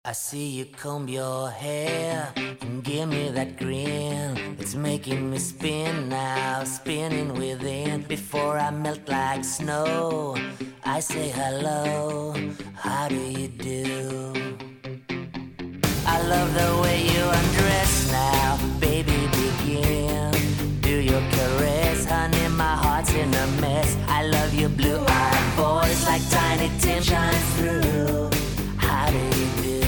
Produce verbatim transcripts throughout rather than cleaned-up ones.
I see you comb your hair and give me that grin. It's making me spin now, spinning within. Before I melt like snow, I say hello, how do you do? I love the way you undress now, baby begin. Do your caress, honey, my heart's in a mess. I love your blue-eyed voice like Tiny Tim shines through. How do you do?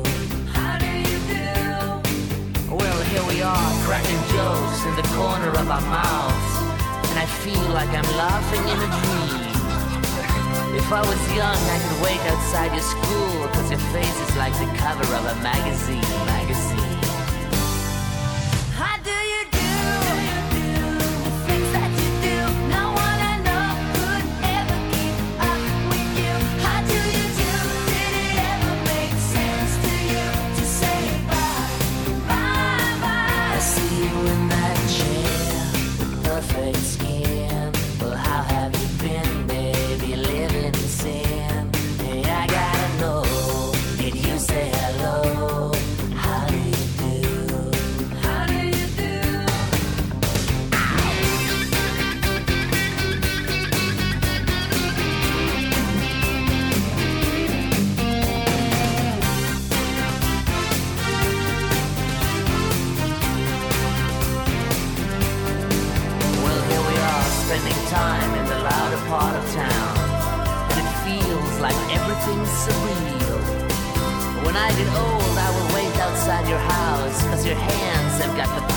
Here we are, cracking jokes in the corner of our mouths, and I feel like I'm laughing in a dream. If I was young, I could wait outside your school, cause your face is like the cover of a magazine, magazine. How do you do? The things that you do, no one I know could ever keep up with you. How do you do? Did it ever make sense to you to say bye, bye? I see you in that chair with perfect skin. Well, how have you been, baby, living in sin? Hey, I gotta know, did you say hello? How do you do? How do you do? Spending time in the louder part of town, and it feels like everything's surreal. When I get old, I will wait outside your house, cause your hands have got the